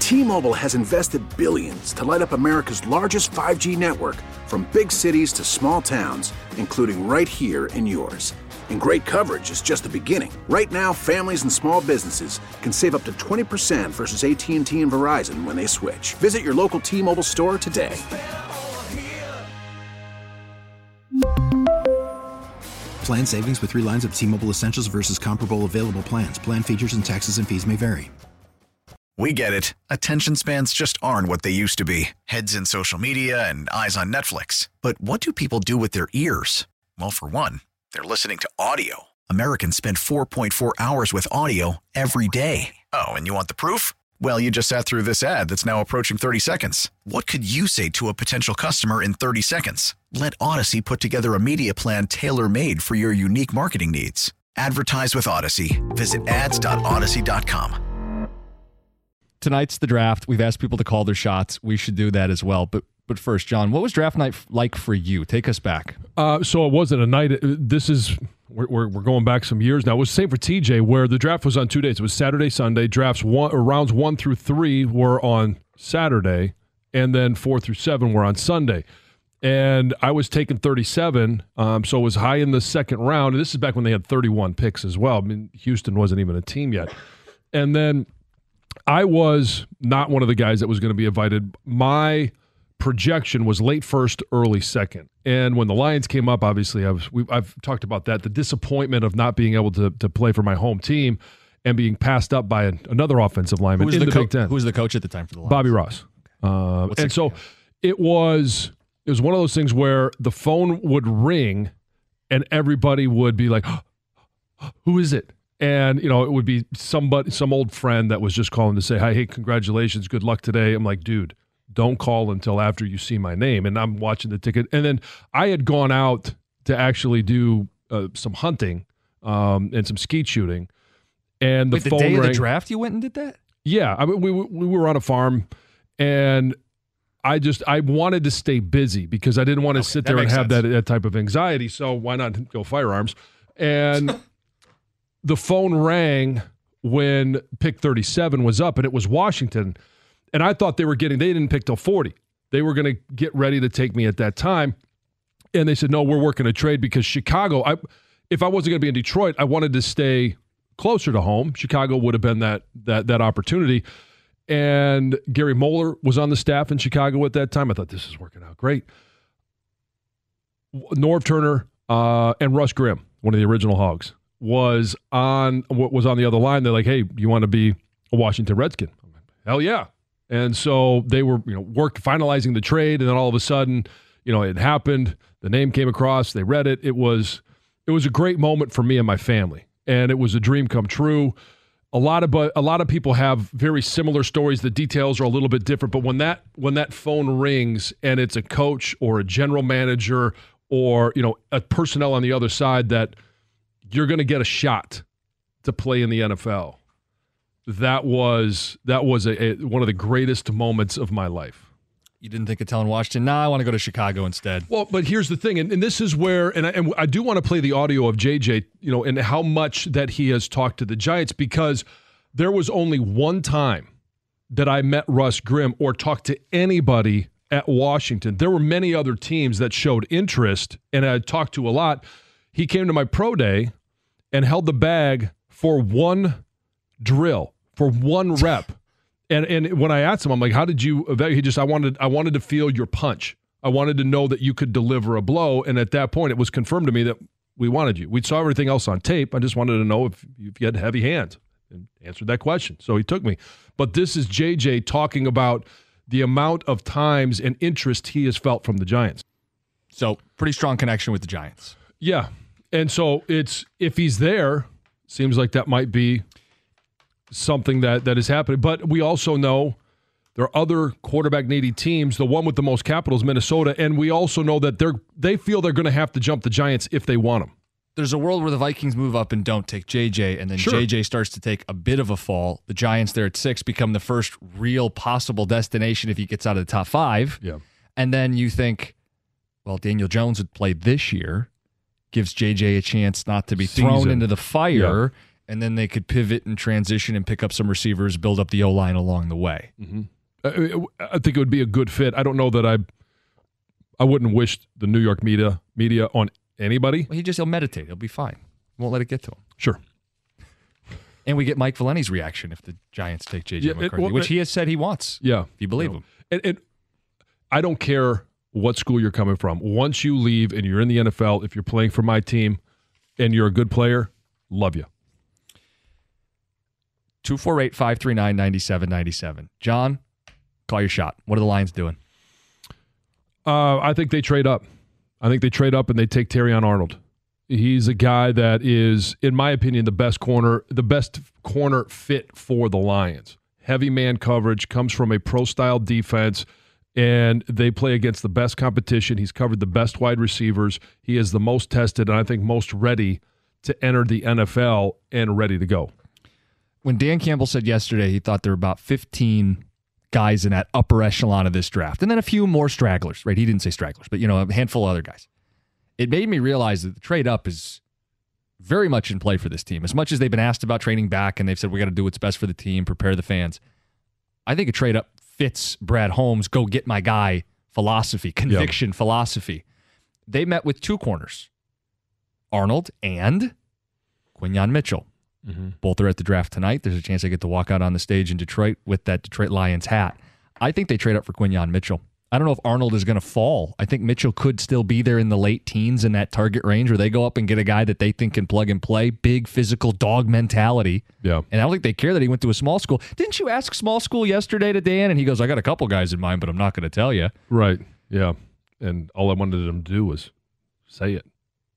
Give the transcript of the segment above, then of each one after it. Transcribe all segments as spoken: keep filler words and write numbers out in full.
T-Mobile has invested billions to light up America's largest five G network, from big cities to small towns, including right here in yours. And great coverage is just the beginning. Right now, families and small businesses can save up to twenty percent versus A T and T and Verizon when they switch. Visit your local T-Mobile store today. Plan savings with three lines of T-Mobile Essentials versus comparable available plans. Plan features and taxes and fees may vary. We get it. Attention spans just aren't what they used to be. Heads in social media and eyes on Netflix. But what do people do with their ears? Well, for one, they're listening to audio. Americans spend four point four hours with audio every day. Oh, and you want the proof? Well, you just sat through this ad that's now approaching thirty seconds. What could you say to a potential customer in thirty seconds? Let Odyssey put together a media plan tailor-made for your unique marketing needs. Advertise with Odyssey. Visit ads dot odyssey dot com. Tonight's the draft. We've asked people to call their shots. We should do that as well. But but first, John, what was draft night like for you? Take us back. Uh, so it wasn't a night. This is we're, we're we're going back some years now. It was the same for T J, where the draft was on two days. It was Saturday, Sunday. Drafts one or rounds one through three were on Saturday, and then four through seven were on Sunday. And I was taking thirty-seven, um, so it was high in the second round. And this is back when they had thirty-one picks as well. I mean, Houston wasn't even a team yet. And then I was not one of the guys that was going to be invited. My projection was late first, early second. And when the Lions came up, obviously, I was, we, I've talked about that, the disappointment of not being able to to play for my home team and being passed up by an, another offensive lineman in the, the co- Big Ten. Who was the coach at the time for the Lions? Bobby Ross. Uh, and it, so yeah. it was it was one of those things where the phone would ring and everybody would be like, oh, who is it? And, you know, it would be somebody, some old friend that was just calling to say, hi, hey, congratulations, good luck today. I'm like, dude, don't call until after you see my name. And I'm watching the ticket. And then I had gone out to actually do uh, some hunting um, and some skeet shooting. And the Wait, the phone day rang. of the draft you went and did that? Yeah. I mean, we, we were on a farm, and I just, I wanted to stay busy because I didn't want to Okay, sit that there and makes have sense. that, that type of anxiety. So why not go firearms? And the phone rang when pick thirty-seven was up, and it was Washington. And I thought they were getting, they didn't pick till forty. They were going to get ready to take me at that time. And they said, no, we're working a trade because Chicago, I, if I wasn't going to be in Detroit, I wanted to stay closer to home. Chicago would have been that that that opportunity. And Gary Moeller was on the staff in Chicago at that time. I thought, this is working out great. Norv Turner uh, and Russ Grimm, one of the original Hogs, was on was on the other line. They're like, hey, you want to be a Washington Redskin? I'm like, hell yeah. And so they were, you know, worked finalizing the trade, and then all of a sudden, you know, it happened. The name came across. They read it. It was it was a great moment for me and my family, and it was a dream come true. A lot of but a lot of people have very similar stories. The details are a little bit different, but when that when that phone rings and it's a coach or a general manager or, you know, a personnel on the other side that you're going to get a shot to play in the N F L. That was that was a, a, one of the greatest moments of my life. You didn't think of telling Washington, nah, I want to go to Chicago instead. Well, but here's the thing, and, and this is where, and I, and I do want to play the audio of J J, you know, and how much that he has talked to the Giants, because there was only one time that I met Russ Grimm or talked to anybody at Washington. There were many other teams that showed interest, and I talked to a lot. He came to my pro day and held the bag for one drill, for one rep. And and when I asked him, I'm like, how did you evaluate? He just, I wanted, I wanted to feel your punch. I wanted to know that you could deliver a blow. And at that point, it was confirmed to me that we wanted you. We saw everything else on tape. I just wanted to know if, if you had heavy hands, and answered that question. So he took me. But this is J J talking about the amount of times and interest he has felt from the Giants. So pretty strong connection with the Giants. Yeah. And so it's, if he's there, seems like that might be something that, that is happening. But we also know there are other quarterback needy teams. The one with the most capital is Minnesota, and we also know that they're they feel they're going to have to jump the Giants if they want them. There's a world where the Vikings move up and don't take J J, and then Sure. J J starts to take a bit of a fall. The Giants there at six become the first real possible destination if he gets out of the top five. Yeah. And then you think, well, Daniel Jones would play this year, gives J J a chance not to be Season. thrown into the fire. Yeah. and then they could pivot and transition and pick up some receivers, build up the O-line along the way. Mm-hmm. I, I think it would be a good fit. I don't know that I I wouldn't wish the New York media media on anybody. Well, he just he'll meditate. He'll be fine. Won't let it get to him. Sure. And we get Mike Valenti's reaction if the Giants take J J Yeah, McCarthy, it, well, which it, he has said he wants. Yeah. If you believe you know, him. And, and I don't care what school you're coming from. Once you leave and you're in the N F L, if you're playing for my team and you're a good player, love you. two four eight, five three nine, nine seven nine seven. John, call your shot. What are the Lions doing? Uh, I think they trade up. I think they trade up and they take Terrion Arnold. He's a guy that is, in my opinion, the best corner, the best corner fit for the Lions. Heavy man coverage, comes from a pro-style defense, and they play against the best competition. He's covered the best wide receivers. He is the most tested and I think most ready to enter the N F L and ready to go. When Dan Campbell said yesterday he thought there were about fifteen guys in that upper echelon of this draft, and then a few more stragglers, right? He didn't say stragglers, but, you know, a handful of other guys. It made me realize that the trade up is very much in play for this team. As much as they've been asked about trading back and they've said, we got to do what's best for the team, prepare the fans. I think a trade up fits Brad Holmes' go get my guy philosophy, conviction yep. philosophy. They met with two corners, Arnold and Quinyon Mitchell. Mm-hmm. Both are at the draft tonight. There's a chance they get to walk out on the stage in Detroit with that Detroit Lions hat. I think they trade up for Quinyon Mitchell. I don't know if Arnold is going to fall. I think Mitchell could still be there in the late teens in that target range where they go up and get a guy that they think can plug and play. Big physical dog mentality. Yeah. And I don't think they care that he went to a small school. Didn't you ask small school yesterday to Dan? And he goes, I got a couple guys in mind, but I'm not going to tell you. Right. Yeah. And all I wanted him to do was say it.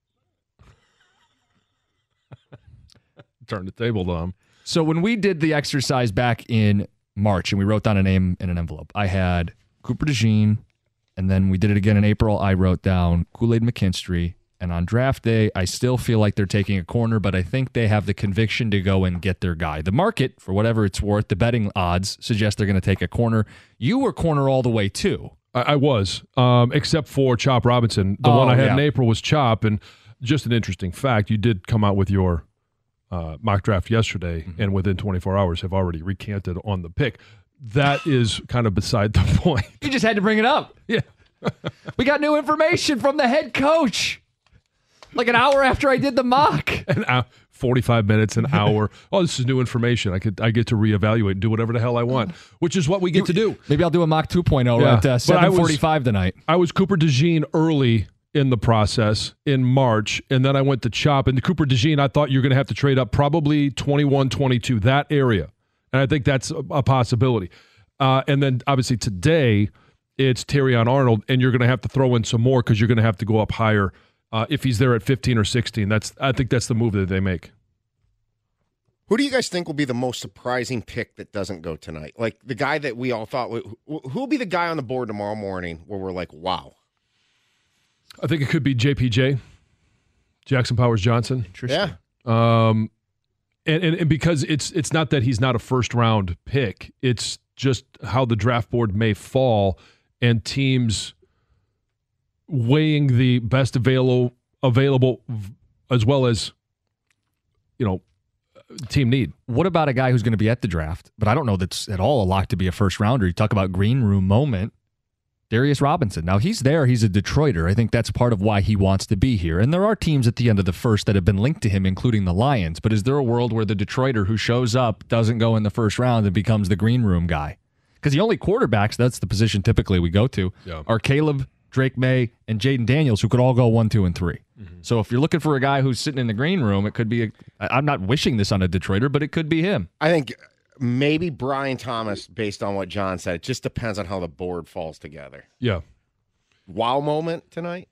Turn the table to him. So when we did the exercise back in March and we wrote down a name in an envelope, I had Cooper DeJean, and then we did it again in April. I wrote down Kool-Aid McKinstry, and on draft day, I still feel like they're taking a corner, but I think they have the conviction to go and get their guy. The market, for whatever it's worth, the betting odds suggest they're going to take a corner. You were corner all the way, too. I, I was, um, except for Chop Robinson. The oh, one I had yeah. in April was Chop, and just an interesting fact, you did come out with your uh, mock draft yesterday, mm-hmm. and within twenty-four hours have already recanted on the pick. That is kind of beside the point. You just had to bring it up. Yeah. We got new information from the head coach. Like an hour after I did the mock. An hour, forty-five minutes, an hour. Oh, this is new information. I could I get to reevaluate and do whatever the hell I want, which is what we get you, to do. Maybe I'll do a mock two point oh yeah. at uh, seven forty-five tonight. I was Cooper DeJean early in the process in March, and then I went to Chop. And the Cooper DeJean, I thought you were going to have to trade up probably twenty-one, twenty-two, that area. And I think that's a, a possibility. Uh, and then, obviously, today, it's Terrion Arnold, and you're going to have to throw in some more because you're going to have to go up higher uh, if he's there at fifteen or sixteen. That's I think that's the move that they make. Who do you guys think will be the most surprising pick that doesn't go tonight? Like the guy that we all thought, who will be the guy on the board tomorrow morning where we're like, wow? I think it could be J P J, Jackson Powers Johnson. Interesting. Yeah. Um, and, and, and because it's it's not that he's not a first-round pick. It's just how the draft board may fall and teams weighing the best available, available as well as, you know, team need. What about a guy who's going to be at the draft, but I don't know that's at all a lock to be a first-rounder. You talk about green room moment. Darius Robinson. Now, he's there. He's a Detroiter. I think that's part of why he wants to be here. And there are teams at the end of the first that have been linked to him, including the Lions. But is there a world where the Detroiter who shows up doesn't go in the first round and becomes the green room guy? Because the only quarterbacks, that's the position typically we go to, yeah. are Caleb, Drake May, and Jaden Daniels, who could all go one, two, and three. Mm-hmm. So if you're looking for a guy who's sitting in the green room, it could be, a, I'm not wishing this on a Detroiter, but it could be him. I think maybe Brian Thomas, based on what John said. It just depends on how the board falls together. Yeah. Wow moment tonight?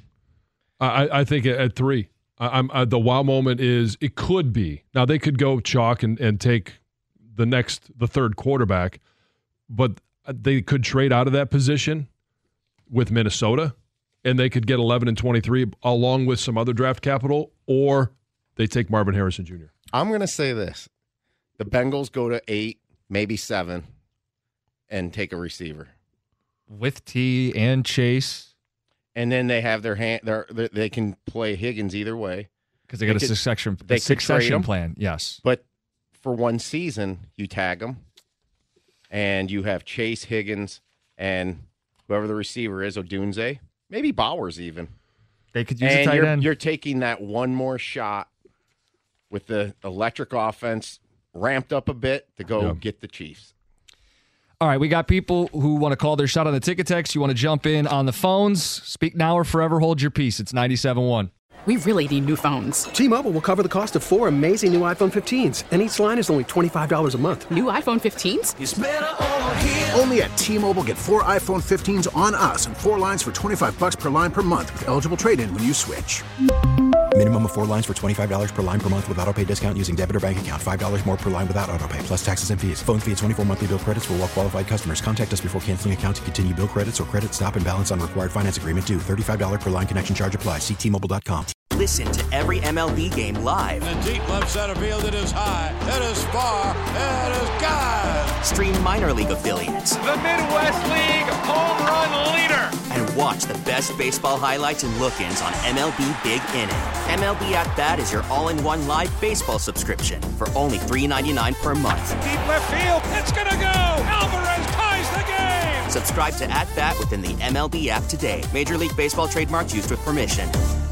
I, I think at three. I, I'm I, the wow moment is it could be. Now they could go chalk and, and take the next the third quarterback, but they could trade out of that position with Minnesota, and they could get eleven and twenty-three along with some other draft capital, or they take Marvin Harrison Junior I'm going to say this: the Bengals go to eight, maybe seven, and take a receiver. With T and Chase. And then they have their hand, their, they can play Higgins either way. Because they got They a could- succession, they a could succession trade 'em. plan. Yes. But for one season, you tag them, and you have Chase, Higgins, and whoever the receiver is, Odunze, maybe Bowers even. They could use And a tight you're, end. you're taking that one more shot with the electric offense ramped up a bit to go Yeah. get the Chiefs. All right, we got people who want to call their shot on the ticket text. You want to jump in on the phones. Speak now or forever hold your peace. It's ninety-seven point one. We really need new phones. T-Mobile will cover the cost of four amazing new iPhone fifteens, and each line is only twenty-five dollars a month. New iPhone fifteens? Only at T-Mobile, get four iPhone fifteens on us and four lines for twenty-five bucks per line per month with eligible trade-in when you switch. Minimum of four lines for twenty-five dollars per line per month with autopay discount using debit or bank account. five dollars more per line without autopay, plus taxes and fees. Phone fee at twenty-four monthly bill credits for well-qualified customers. Contact us before canceling account to continue bill credits or credit stop and balance on required finance agreement due. thirty-five dollars per line connection charge applies. See T Mobile dot com. Listen to every M L B game live. In the deep left center field, it is high, it is far, it is gone. Stream minor league affiliates. The Midwest League home run leader. And watch the best baseball highlights and look-ins on M L B Big Inning. M L B At Bat is your all-in-one live baseball subscription for only three dollars and ninety-nine cents per month. Deep left field, it's gonna go. Alvarez ties the game. Subscribe to At Bat within the M L B app today. Major League Baseball trademarks used with permission.